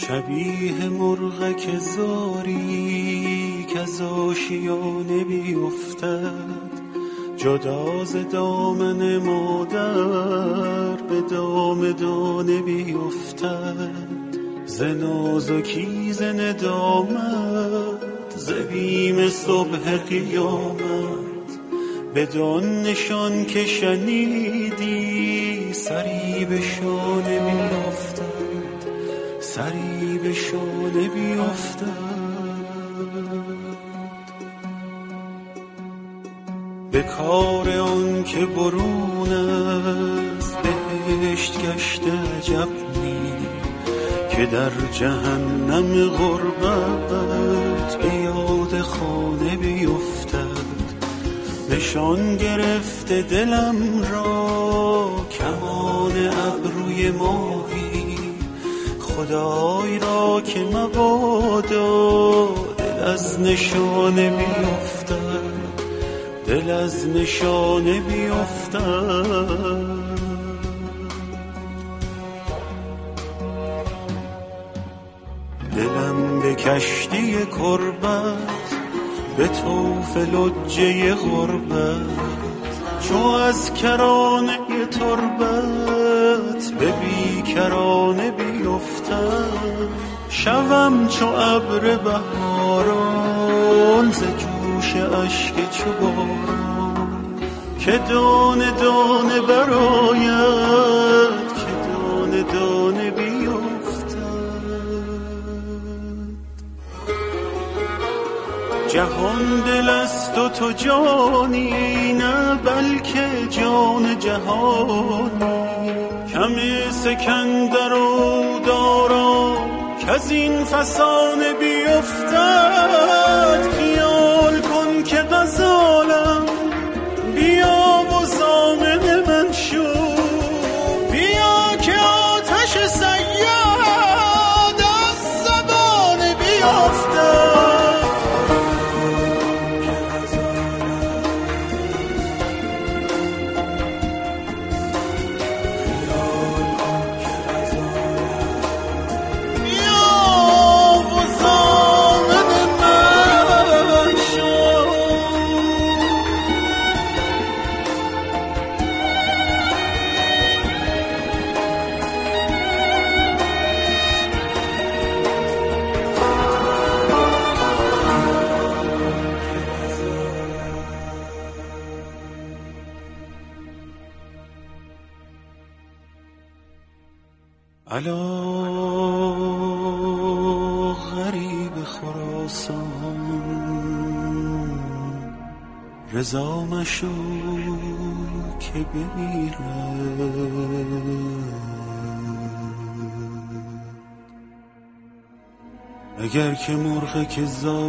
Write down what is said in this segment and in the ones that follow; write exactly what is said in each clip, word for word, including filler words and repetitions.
شبیه مرغ که زاری که از آشیانه بیفتد، جدا ز دامن مادر به دام دانه بیفتد. ز نازکی ز ندامت ز بیم صبح قیامت، بدان نشان که شنیدی سری به شانه بیفتد، سری به شانه بیفتد. به کار آن که برون است بهشت گشته عجب نی، که در جهنم غربت به یاد خانه بیفتد. نشان گرفته دلم را کمان ابروی ماهی، خدای را که مبادا دل از نشانه بیفتد، دل از نشانه بیفتد. دلم به کشتی کربت به طوف لجه غربت، چو از کرانه تربت به بیکرانه بیفتد. شوم چو ابر بهاران ز جوش اشک چو باران، که دانه دانه برآید، که دانه دانه بیفتد. جهان دل است و تو جانی، نه بلکه جان جهانی. کم سکندر و دارا کز این فسانه بیفتد. خیال کن که غزالم بیا و ضامن من شو، بیا که آتش صیاد از زبان بیفتد. الا غریب خراسان، رضا مشو که بمیرد. اگر که مرغ که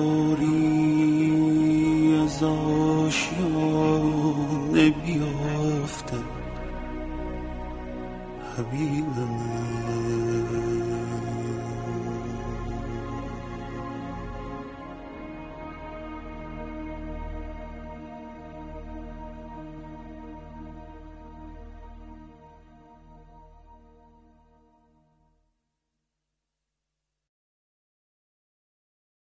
زاری از آشیانه بیافته، حبیب من